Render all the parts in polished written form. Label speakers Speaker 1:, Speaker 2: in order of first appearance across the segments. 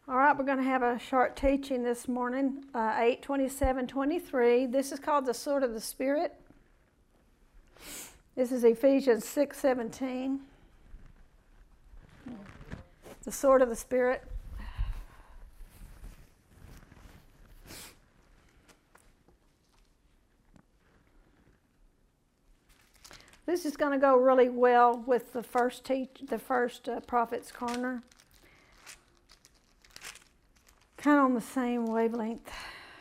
Speaker 1: All right, we're going to have a short teaching this morning, 8:27:23. This is called the Sword of the Spirit. This is Ephesians 6:17. The Sword of the Spirit. This is going to go really well with the first Prophet's Corner. Kind of on the same wavelength.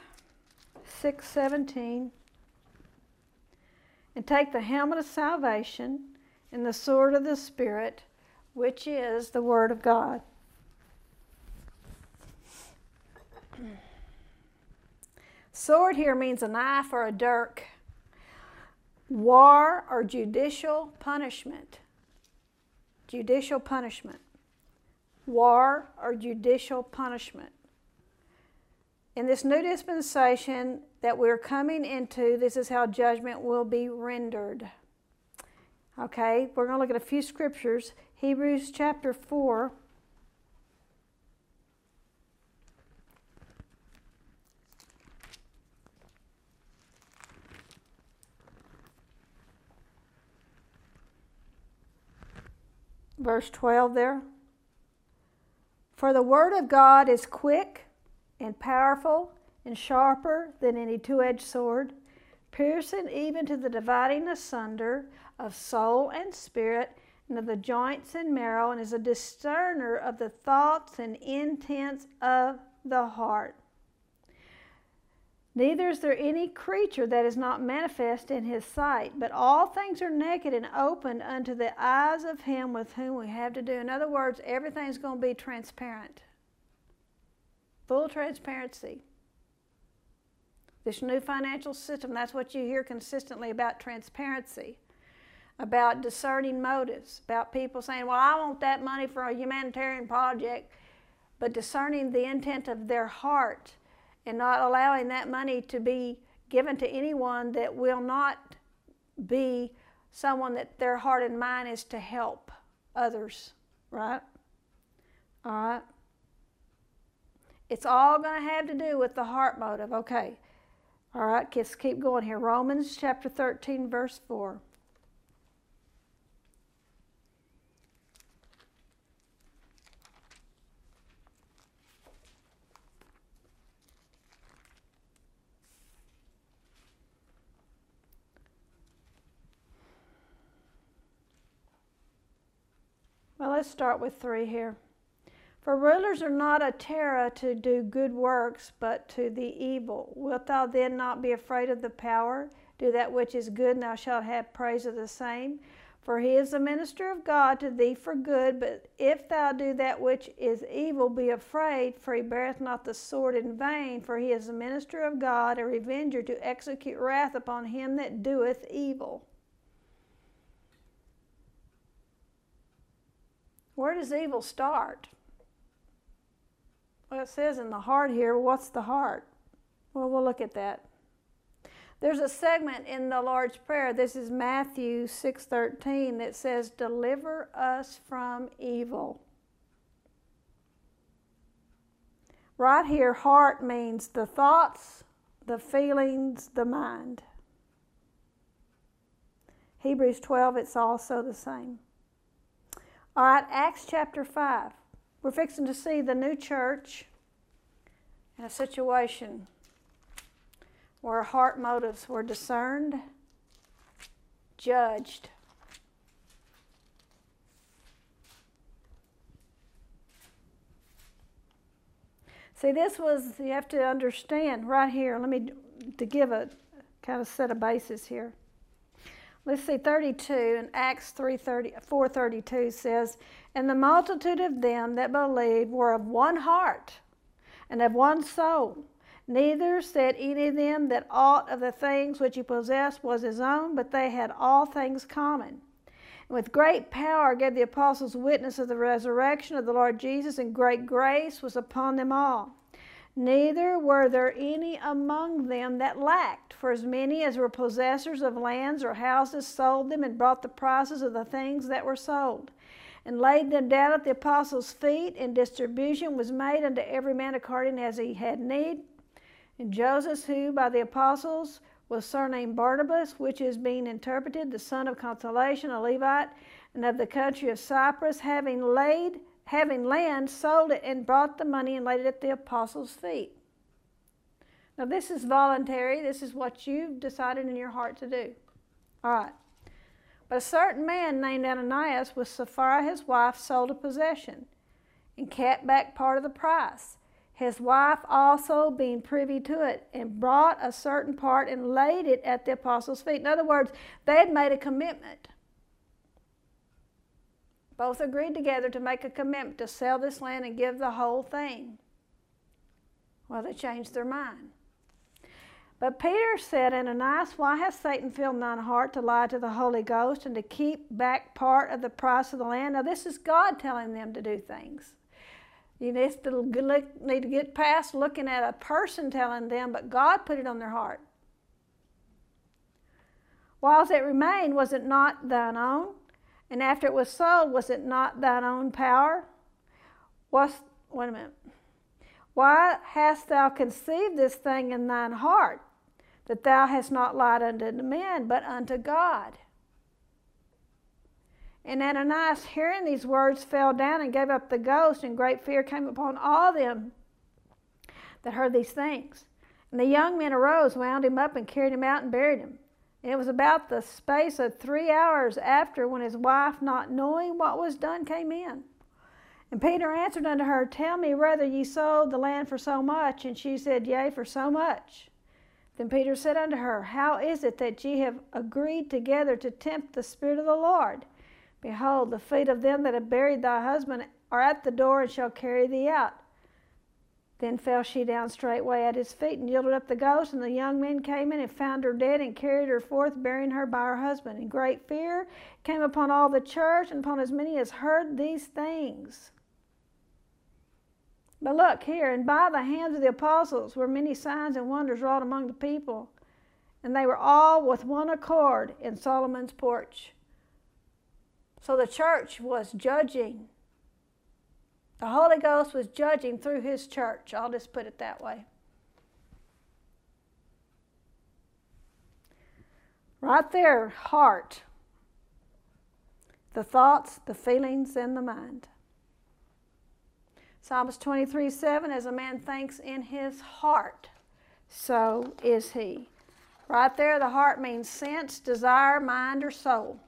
Speaker 1: 6:17. And take the helmet of salvation and the sword of the Spirit, which is the Word of God. Sword here means a knife or a dirk. War or judicial punishment. Judicial punishment. War or judicial punishment. In this new dispensation that we're coming into, this is how judgment will be rendered. Okay, we're going to look at a few scriptures. Hebrews chapter 4. Verse 12 there. For the word of God is quick and powerful and sharper than any two-edged sword, piercing even to the dividing asunder of soul and spirit, and of the joints and marrow, and is a discerner of the thoughts and intents of the heart. Neither is there any creature that is not manifest in his sight, but all things are naked and opened unto the eyes of him with whom we have to do. In other words, everything's going to be transparent. Full transparency. This new financial system, that's what you hear consistently about transparency, about discerning motives, about people saying, well, I want that money for a humanitarian project, but discerning the intent of their heart and not allowing that money to be given to anyone that will not be someone that their heart and mind is to help others, right? All right? It's all going to have to do with the heart motive. Okay. All right, let's keep going here. Romans chapter 13, verse 4. Well, let's start with 3 here. For rulers are not a terror to do good works, but to the evil. Wilt thou then not be afraid of the power? Do that which is good, and thou shalt have praise of the same. For he is the minister of God to thee for good, but if thou do that which is evil, be afraid, for he beareth not the sword in vain, for he is the minister of God, a revenger to execute wrath upon him that doeth evil. Where does evil start? Well, it says in the heart here. What's the heart? Well, we'll look at that. There's a segment in the Lord's Prayer. This is Matthew 6:13 that says, deliver us from evil. Right here, heart means the thoughts, the feelings, the mind. Hebrews 12, it's also the same. All right, Acts chapter 5. We're fixing to see the new church in a situation where heart motives were discerned, judged. See, this was, you have to understand right here, to give a kind of set of basis here. Let's see, 32 in Acts 4:32 says, and the multitude of them that believed were of one heart and of one soul. Neither said any of them that aught of the things which he possessed was his own, but they had all things common. And with great power gave the apostles witness of the resurrection of the Lord Jesus, and great grace was upon them all. Neither were there any among them that lacked, for as many as were possessors of lands or houses sold them and brought the prices of the things that were sold, and laid them down at the apostles' feet, and distribution was made unto every man according as he had need. And Joseph, who by the apostles was surnamed Barnabas, which is being interpreted, the son of consolation, a Levite, and of the country of Cyprus, having land, sold it, and brought the money and laid it at the apostles' feet. Now this is voluntary. This is what you've decided in your heart to do. All right. But a certain man named Ananias with Sapphira his wife sold a possession and kept back part of the price. His wife also being privy to it, and brought a certain part and laid it at the apostles' feet. In other words, they had made a commitment. Both agreed together to make a commitment to sell this land and give the whole thing. Well, they changed their mind. But Peter said, Ananias, why hath Satan filled thine heart to lie to the Holy Ghost and to keep back part of the price of the land? Now, this is God telling them to do things. You need to get past looking at a person telling them, but God put it on their heart. Whilst it remained, was it not thine own? And after it was sold, was it not thine own power? Wait a minute. Why hast thou conceived this thing in thine heart, that thou hast not lied unto men, but unto God? And Ananias, hearing these words, fell down and gave up the ghost, and great fear came upon all them that heard these things. And the young men arose, wound him up, and carried him out and buried him. And it was about the space of 3 hours after, when his wife, not knowing what was done, came in. And Peter answered unto her, Tell me whether ye sold the land for so much? And she said, Yea, for so much. Then Peter said unto her, How is it that ye have agreed together to tempt the Spirit of the Lord? Behold, the feet of them that have buried thy husband are at the door, and shall carry thee out. Then fell she down straightway at his feet, and yielded up the ghost. And the young men came in and found her dead, and carried her forth, burying her by her husband. And great fear came upon all the church, and upon as many as heard these things. But look here, and by the hands of the apostles were many signs and wonders wrought among the people. And they were all with one accord in Solomon's porch. So the church was judging. The Holy Ghost was judging through his church. I'll just put it that way. Right there, heart. The thoughts, the feelings, and the mind. Psalms 23:7, as a man thinks in his heart, so is he. Right there, the heart means sense, desire, mind, or soul.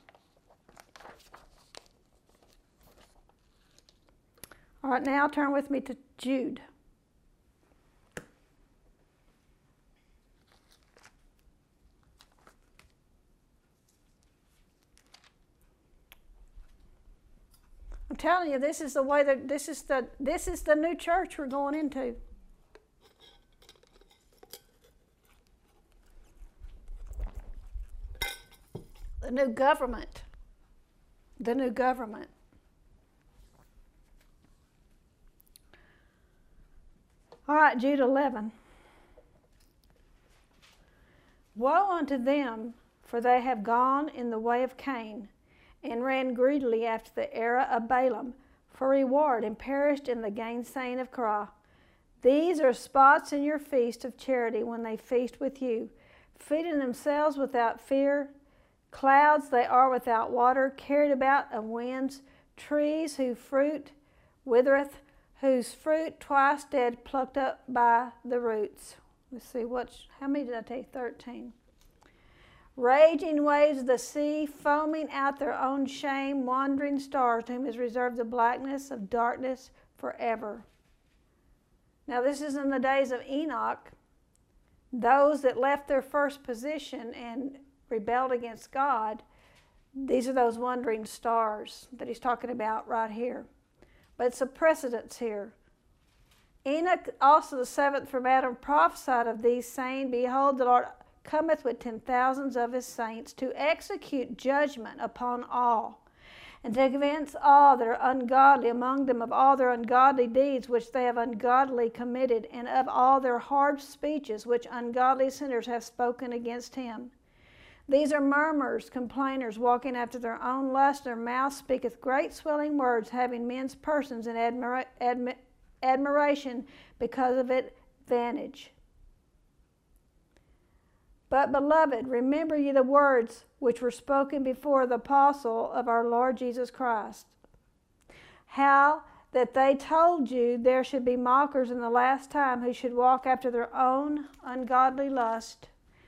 Speaker 1: All right, now turn with me to Jude. I'm telling you, this is the way that this is the new church we're going into. The new government. The new government. All right, Jude 11. Woe unto them, for they have gone in the way of Cain, and ran greedily after the error of Balaam for reward, and perished in the gainsaying of Korah. These are spots in your feast of charity, when they feast with you, feeding themselves without fear. Clouds they are without water, carried about of winds, trees whose fruit withereth, whose fruit twice dead, plucked up by the roots. Let's see, how many did I take? 13. Raging waves of the sea, foaming out their own shame, wandering stars, to whom is reserved the blackness of darkness forever. Now this is in the days of Enoch, those that left their first position and rebelled against God. These are those wandering stars that he's talking about right here. But it's a precedence here. Enoch, also the seventh from Adam, prophesied of these, saying, Behold, the Lord cometh with 10,000s of his saints, to execute judgment upon all, and to convince all that are ungodly among them of all their ungodly deeds which they have ungodly committed, and of all their hard speeches which ungodly sinners have spoken against him. These are murmurers, complainers, walking after their own lust. Their mouth speaketh great swelling words, having men's persons in admiration because of advantage. But, beloved, remember ye the words which were spoken before the apostle of our Lord Jesus Christ, how that they told you there should be mockers in the last time, who should walk after their own ungodly lust.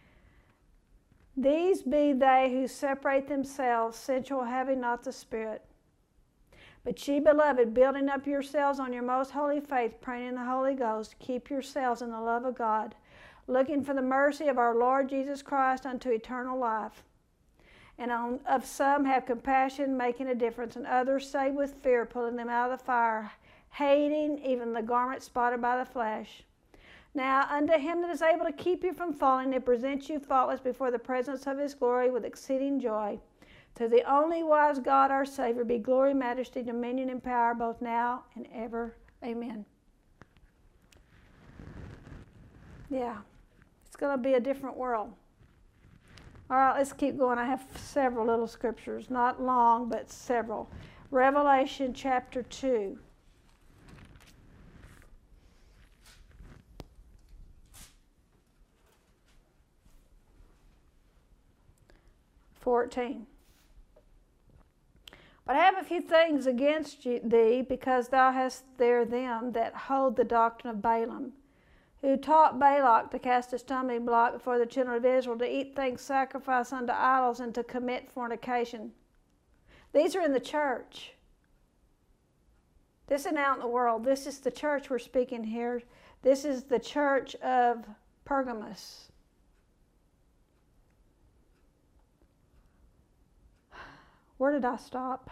Speaker 1: These be they who separate themselves, sensual, having not the Spirit. But ye, beloved, building up yourselves on your most holy faith, praying in the Holy Ghost, keep yourselves in the love of God, looking for the mercy of our Lord Jesus Christ unto eternal life. And of some have compassion, making a difference, and others save with fear, pulling them out of the fire, hating even the garment spotted by the flesh. Now unto him that is able to keep you from falling, and present you faultless before the presence of his glory with exceeding joy, to the only wise God our Savior be glory, majesty, dominion, and power, both now and ever. Amen. Yeah, it's going to be a different world. All right, let's keep going. I have several little scriptures, not long, but several. Revelation chapter 2. But I have a few things against thee, because thou hast there them that hold the doctrine of Balaam, who taught Balak to cast a stumbling block before the children of Israel, to eat things sacrificed unto idols, and to commit fornication. These are in the church. This isn't out in the world. This is the church we're speaking here. This is the church of Pergamos. Where did I stop?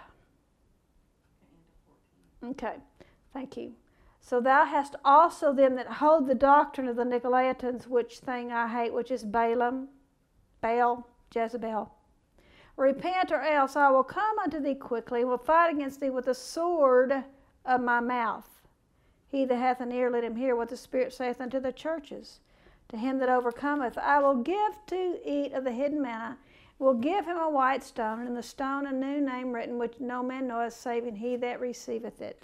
Speaker 1: Okay, thank you. So thou hast also them that hold the doctrine of the Nicolaitans, which thing I hate, which is Balaam, Baal, Jezebel. Repent, or else I will come unto thee quickly, and will fight against thee with the sword of my mouth. He that hath an ear, let him hear what the Spirit saith unto the churches. To him that overcometh, I will give to eat of the hidden manna, will give him a white stone, and in the stone a new name written, which no man knoweth, saving he that receiveth it.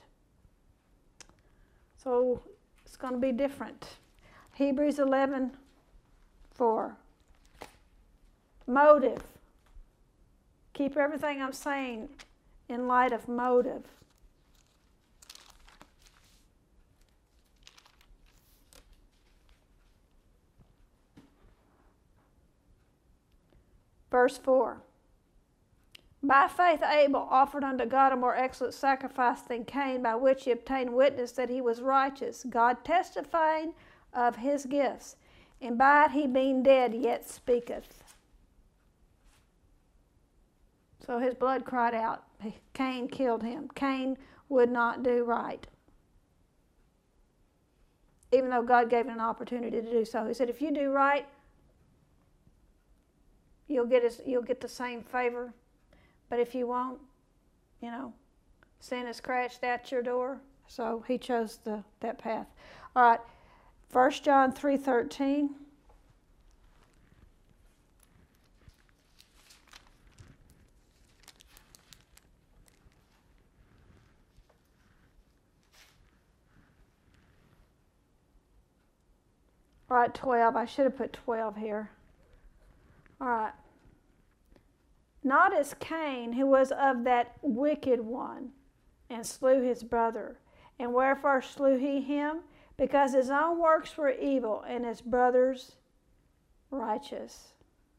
Speaker 1: So it's going to be different. Hebrews 11:4. Motive. Keep everything I'm saying in light of motive. Verse 4. By faith Abel offered unto God a more excellent sacrifice than Cain, by which he obtained witness that he was righteous, God testifying of his gifts, and by it he being dead yet speaketh. So his blood cried out. Cain killed him. Cain would not do right, even though God gave him an opportunity to do so. He said, if you do right, you'll get the same favor. But if you won't, sin has scratched at your door. So he chose that path. All right, 1 John 3:13. All right, 12. I should have put 12 here. All right. Not as Cain, who was of that wicked one, and slew his brother. And wherefore slew he him? Because his own works were evil, and his brother's righteous.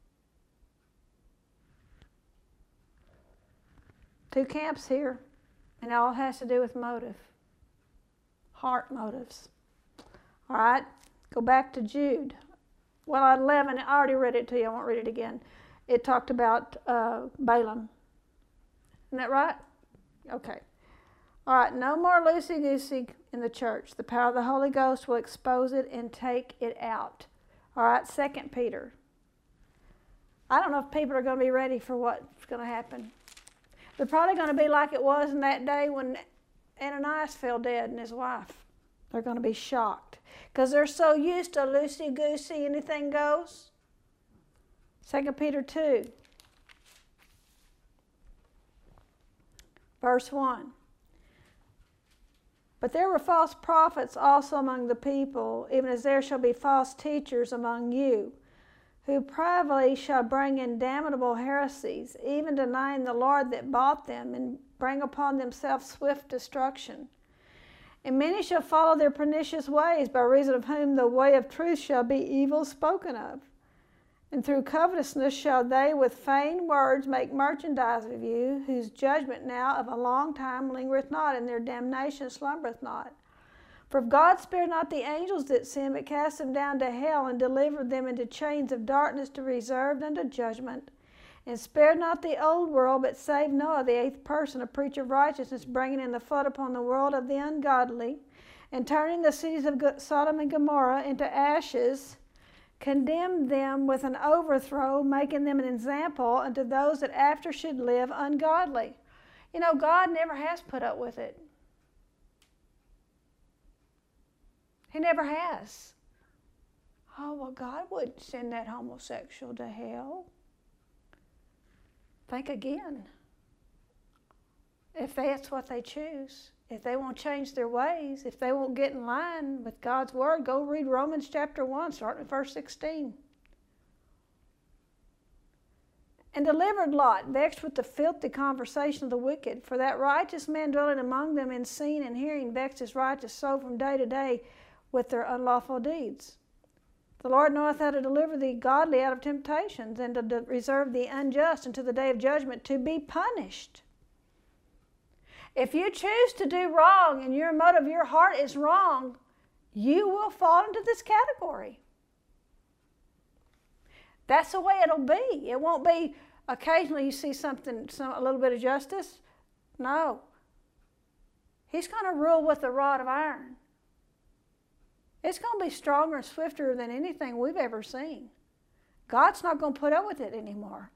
Speaker 1: Two camps here, and it all has to do with motive. Heart motives. All right, go back to Jude. Well, at 11, I already read it to you. I won't read it again. It talked about Balaam. Isn't that right? Okay. All right, no more loosey-goosey in the church. The power of the Holy Ghost will expose it and take it out. All right, 2 Peter. I don't know if people are going to be ready for what's going to happen. They're probably going to be like it was in that day when Ananias fell dead and his wife. They're going to be shocked because they're so used to loosey-goosey, anything goes. 2 Peter 2, verse 1. But there were false prophets also among the people, even as there shall be false teachers among you, who privately shall bring in damnable heresies, even denying the Lord that bought them, and bring upon themselves swift destruction. And many shall follow their pernicious ways, by reason of whom the way of truth shall be evil spoken of. And through covetousness shall they with feigned words make merchandise of you, whose judgment now of a long time lingereth not, and their damnation slumbereth not. For if God spared not the angels that sinned, but cast them down to hell, and delivered them into chains of darkness to be reserved unto judgment, and spared not the old world, but saved Noah, the eighth person, a preacher of righteousness, bringing in the flood upon the world of the ungodly, and turning the cities of Sodom and Gomorrah into ashes, condemned them with an overthrow, making them an example unto those that after should live ungodly. You know, God never has put up with it. He never has. Oh, well, God wouldn't send that homosexual to hell. Think again. If that's what they choose, if they won't change their ways, if they won't get in line with God's word, go read Romans chapter 1, starting at verse 16. And delivered Lot, vexed with the filthy conversation of the wicked, for that righteous man dwelling among them in seeing and hearing vexed his righteous soul from day to day with their unlawful deeds. The Lord knoweth how to deliver the godly out of temptations, and to reserve the unjust unto the day of judgment, to be punished. If you choose to do wrong and your motive of your heart is wrong, you will fall into this category. That's the way it'll be. It won't be occasionally you see a little bit of justice. No. He's going to rule with a rod of iron. It's going to be stronger and swifter than anything we've ever seen. God's not going to put up with it anymore.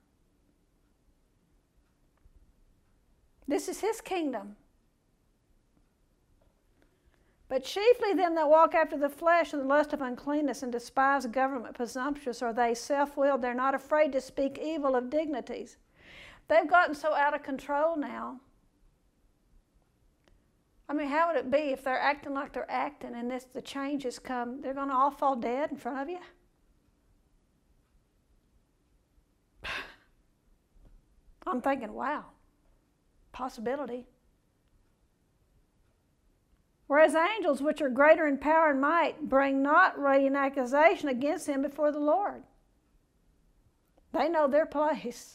Speaker 1: This is his kingdom. But chiefly them that walk after the flesh and the lust of uncleanness and despise government, presumptuous are they, self-willed. They're not afraid to speak evil of dignities. They've gotten so out of control now. I mean, how would it be if they're acting like they're acting and the changes come, they're going to all fall dead in front of you? I'm thinking, wow, possibility. Whereas angels, which are greater in power and might, bring not radiant accusation against him before the Lord. They know their place.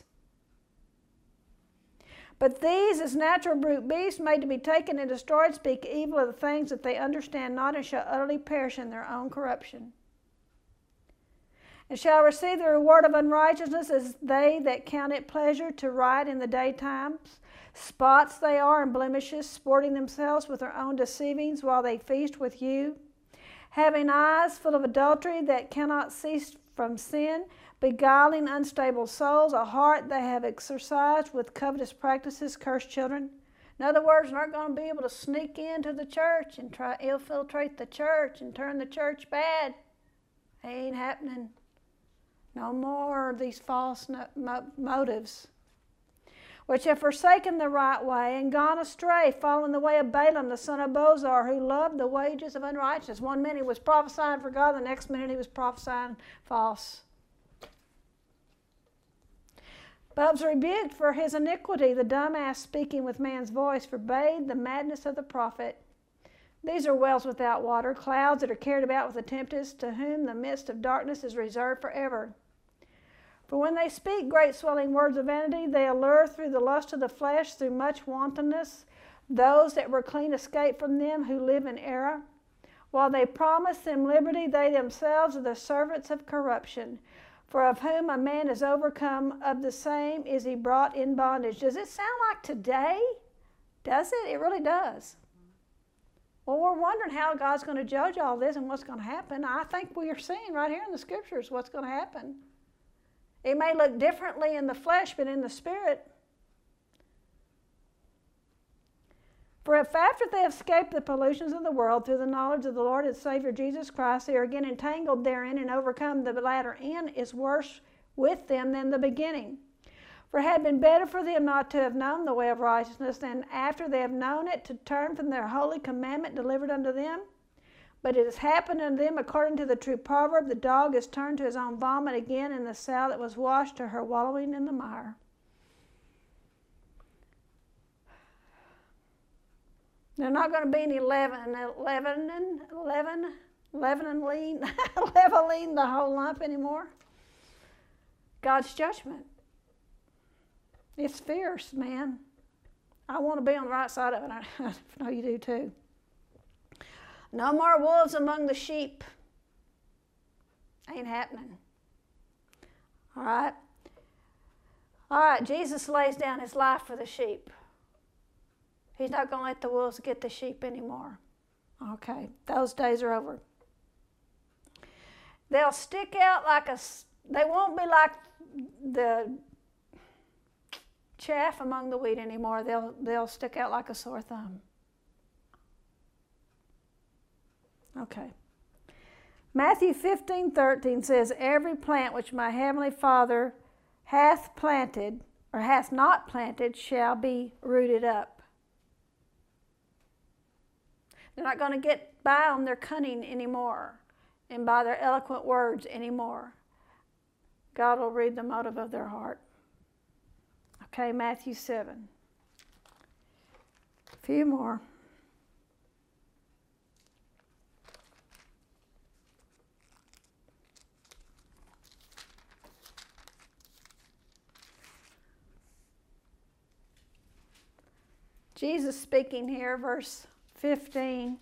Speaker 1: But these, as natural brute beasts, made to be taken and destroyed, speak evil of the things that they understand not, and shall utterly perish in their own corruption. And shall receive the reward of unrighteousness as they that count it pleasure to ride in the daytimes. Spots they are and blemishes, sporting themselves with their own deceivings while they feast with you. Having eyes full of adultery that cannot cease from sin, beguiling unstable souls, a heart they have exercised with covetous practices, cursed children. In other words, they're not going to be able to sneak into the church and try to infiltrate the church and turn the church bad. It ain't happening. No more of these false motives, which have forsaken the right way and gone astray, following the way of Balaam, the son of Bozor, who loved the wages of unrighteousness. 1 minute he was prophesying for God, the next minute he was prophesying false. But was rebuked for his iniquity. The dumb ass, speaking with man's voice, forbade the madness of the prophet. These are wells without water, clouds that are carried about with a tempest, to whom the midst of darkness is reserved forever. For when they speak great swelling words of vanity, they allure through the lust of the flesh, through much wantonness, those that were clean escape from them who live in error. While they promise them liberty, they themselves are the servants of corruption. For of whom a man is overcome, of the same is he brought in bondage. Does it sound like today? Does it? It really does. Well, we're wondering how God's going to judge all this and what's going to happen. I think we are seeing right here in the scriptures what's going to happen. It may look differently in the flesh, but in the spirit. For if after they have escaped the pollutions of the world through the knowledge of the Lord and Savior Jesus Christ, they are again entangled therein and overcome, the latter end is worse with them than the beginning. For it had been better for them not to have known the way of righteousness than after they have known it to turn from their holy commandment delivered unto them. But it has happened unto them according to the true proverb, the dog is turned to his own vomit again, and the sow that was washed to her wallowing in the mire. They're not going to be any leavening the whole lump anymore. God's judgment. It's fierce, man. I want to be on the right side of it. I know you do too. No more wolves among the sheep. Ain't happening. All right? All right, Jesus lays down his life for the sheep. He's not going to let the wolves get the sheep anymore. Okay, those days are over. They'll stick out they won't be like the chaff among the wheat anymore. They'll stick out like a sore thumb. Okay. Matthew 15:13 says, every plant which my heavenly Father hath planted, or hath not planted, shall be rooted up. They're not going to get by on their cunning anymore and by their eloquent words anymore. God will read the motive of their heart. Okay, Matthew 7. A few more. Jesus speaking here, verse 15.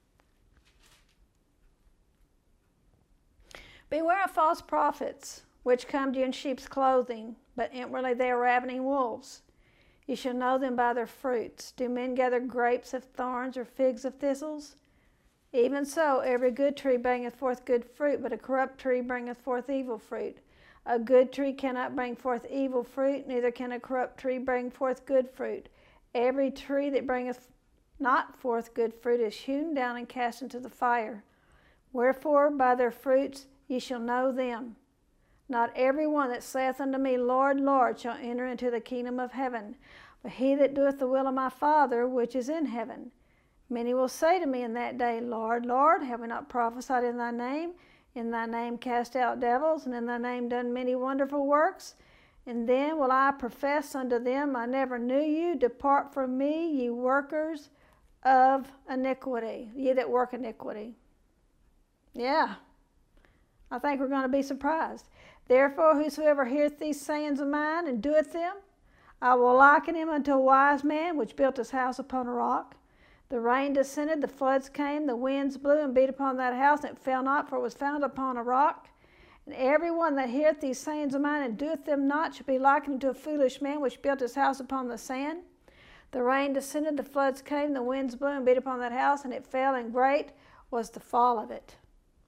Speaker 1: Beware of false prophets, which come to you in sheep's clothing, but inwardly they are ravening wolves. You shall know them by their fruits. Do men gather grapes of thorns or figs of thistles? Even so, every good tree bringeth forth good fruit, but a corrupt tree bringeth forth evil fruit. A good tree cannot bring forth evil fruit, neither can a corrupt tree bring forth good fruit. Every tree that bringeth not forth good fruit is hewn down and cast into the fire. Wherefore, by their fruits ye shall know them. Not every one that saith unto me, Lord, Lord, shall enter into the kingdom of heaven, but he that doeth the will of my Father which is in heaven. Many will say to me in that day, Lord, Lord, have we not prophesied in thy name? In thy name cast out devils, and in thy name done many wonderful works? And then will I profess unto them, I never knew you. Depart from me, ye workers of iniquity. Ye that work iniquity. Yeah. I think we're going to be surprised. Therefore, whosoever heareth these sayings of mine and doeth them, I will liken him unto a wise man which built his house upon a rock. The rain descended, the floods came, the winds blew and beat upon that house, and it fell not, for it was founded upon a rock. And every one that heareth these sayings of mine and doeth them not shall be likened unto a foolish man which built his house upon the sand. The rain descended, the floods came, the winds blew and beat upon that house, and it fell, and great was the fall of it.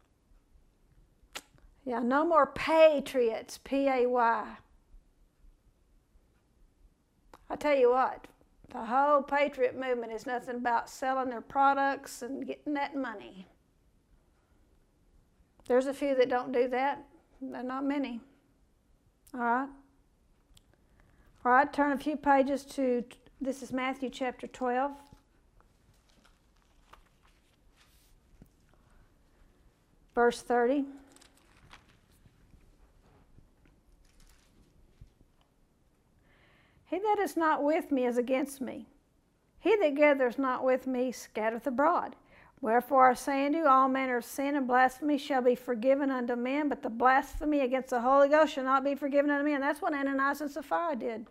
Speaker 1: Yeah, no more patriots, P-A-Y. I tell you what, the whole patriot movement is nothing about selling their products and getting that money. There's a few that don't do that. They're not many. All right? All right, turn a few pages to, this is Matthew chapter 12. Verse 30. He that is not with me is against me. He that gathereth not with me scattereth abroad. Wherefore I say unto you, all manner of sin and blasphemy shall be forgiven unto men, but the blasphemy against the Holy Ghost shall not be forgiven unto men. That's what Ananias and Sapphira did.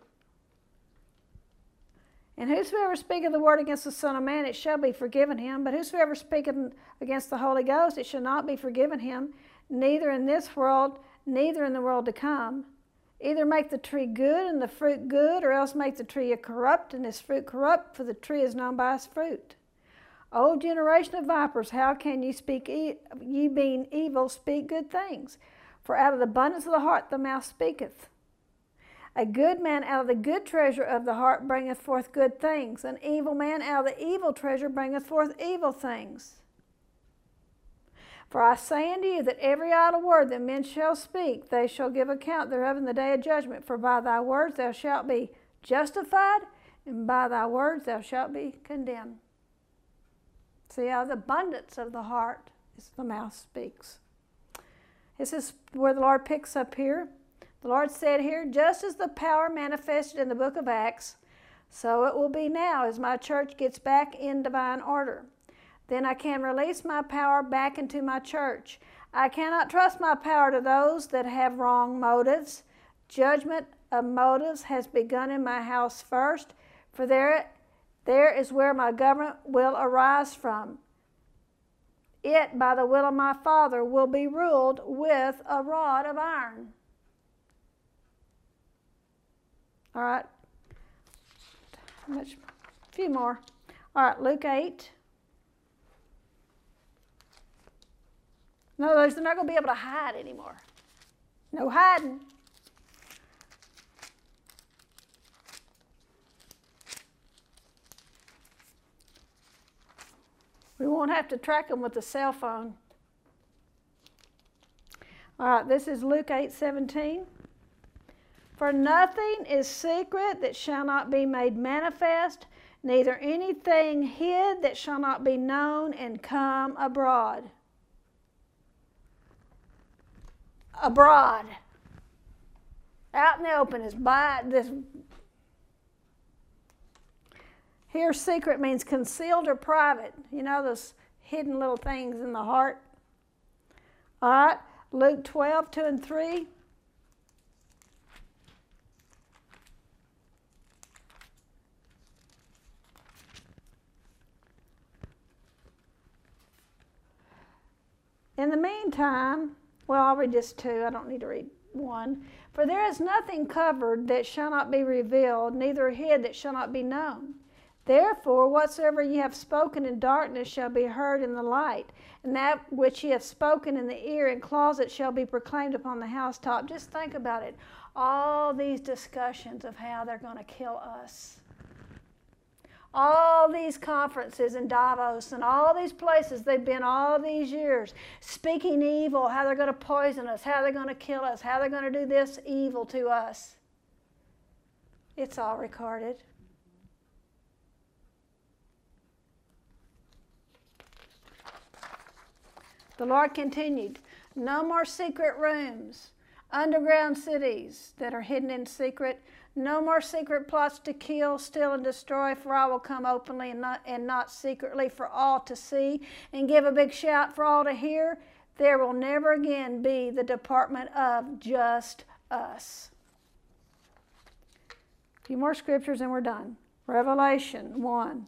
Speaker 1: And whosoever speaketh the word against the Son of Man, it shall be forgiven him. But whosoever speaketh against the Holy Ghost, it shall not be forgiven him, neither in this world, neither in the world to come. Either make the tree good and the fruit good, or else make the tree corrupt and its fruit corrupt, for the tree is known by its fruit. O generation of vipers, how can ye speak, ye being evil, speak good things? For out of the abundance of the heart the mouth speaketh. A good man out of the good treasure of the heart bringeth forth good things. An evil man out of the evil treasure bringeth forth evil things. For I say unto you that every idle word that men shall speak, they shall give account thereof in the day of judgment. For by thy words thou shalt be justified, and by thy words thou shalt be condemned. See, out of the abundance of the heart is the mouth speaks. This is where the Lord picks up here. The Lord said here, just as the power manifested in the book of Acts, so it will be now as my church gets back in divine order. Then I can release my power back into my church. I cannot trust my power to those that have wrong motives. Judgment of motives has begun in my house first, for there is where my government will arise from. It, by the will of my Father, will be ruled with a rod of iron. All right. A few more. All right, Luke 8. In other words, they're not going to be able to hide anymore. No hiding. We won't have to track them with a cell phone. All right, this is Luke 8:17. For nothing is secret that shall not be made manifest, neither anything hid that shall not be known and come abroad. Abroad. Out in the open is by this. Here, secret means concealed or private. You know, those hidden little things in the heart. All right, Luke 12:2 and 3. In the meantime, well, I'll read just 2. I don't need to read 1. For there is nothing covered that shall not be revealed, neither hid that shall not be known. Therefore, whatsoever ye have spoken in darkness shall be heard in the light, and that which ye have spoken in the ear and closet shall be proclaimed upon the housetop. Just think about it. All these discussions of how they're going to kill us. All these conferences in Davos and all these places they've been all these years, speaking evil, how they're going to poison us, how they're going to kill us, how they're going to do this evil to us. It's all recorded. The Lord continued, no more secret rooms, underground cities that are hidden in secret. No more secret plots to kill, steal, and destroy, for I will come openly and not secretly for all to see, and give a big shout for all to hear. There will never again be the department of just us. A few more scriptures and we're done. Revelation 1.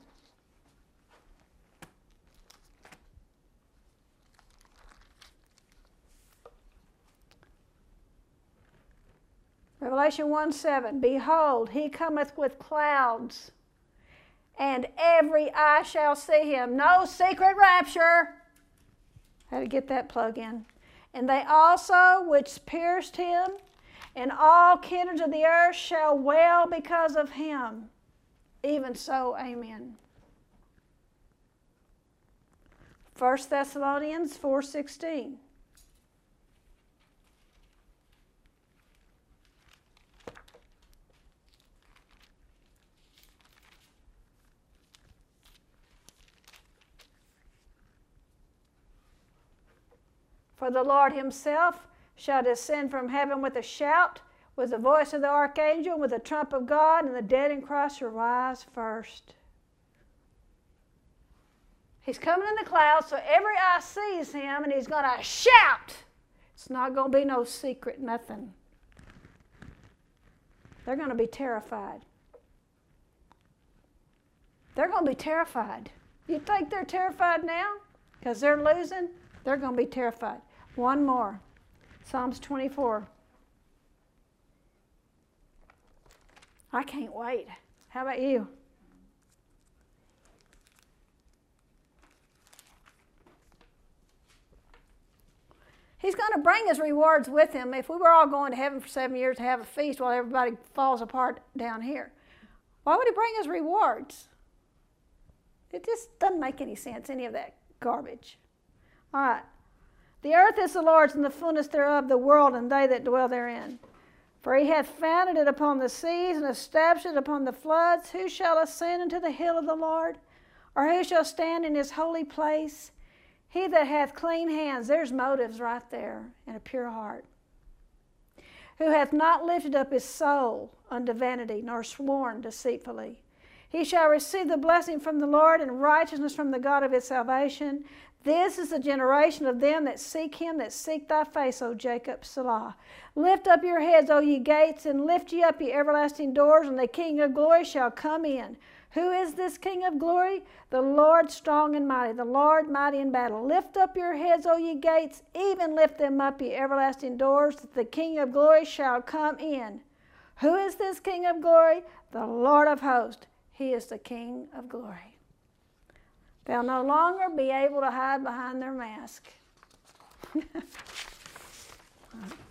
Speaker 1: Revelation 1:7, behold, he cometh with clouds, and every eye shall see him. No secret rapture. Had to get that plug in. And they also which pierced him, and all kindreds of the earth shall wail because of him. Even so, amen. 1 Thessalonians 4:16. For the Lord himself shall descend from heaven with a shout, with the voice of the archangel, with the trump of God, and the dead in Christ shall rise first. He's coming in the clouds, so every eye sees him, and he's going to shout. It's not going to be no secret, nothing. They're going to be terrified. They're going to be terrified. You think they're terrified now because they're losing? They're going to be terrified. One more. Psalms 24. I can't wait. How about you? He's going to bring his rewards with him. If we were all going to heaven for 7 years to have a feast while everybody falls apart down here, why would he bring his rewards? It just doesn't make any sense, any of that garbage. All right. The earth is the Lord's, and the fullness thereof, the world, and they that dwell therein. For he hath founded it upon the seas, and established it upon the floods. Who shall ascend into the hill of the Lord? Or who shall stand in his holy place? He that hath clean hands, there's motives right there, and a pure heart. Who hath not lifted up his soul unto vanity, nor sworn deceitfully. He shall receive the blessing from the Lord, and righteousness from the God of his salvation. This is the generation of them that seek him, that seek thy face, O Jacob, Selah. Lift up your heads, O ye gates, and lift ye up ye everlasting doors, and the King of glory shall come in. Who is this King of glory? The Lord strong and mighty, the Lord mighty in battle. Lift up your heads, O ye gates, even lift them up, ye everlasting doors, that the King of glory shall come in. Who is this King of glory? The Lord of hosts. He is the King of glory. They'll no longer be able to hide behind their mask.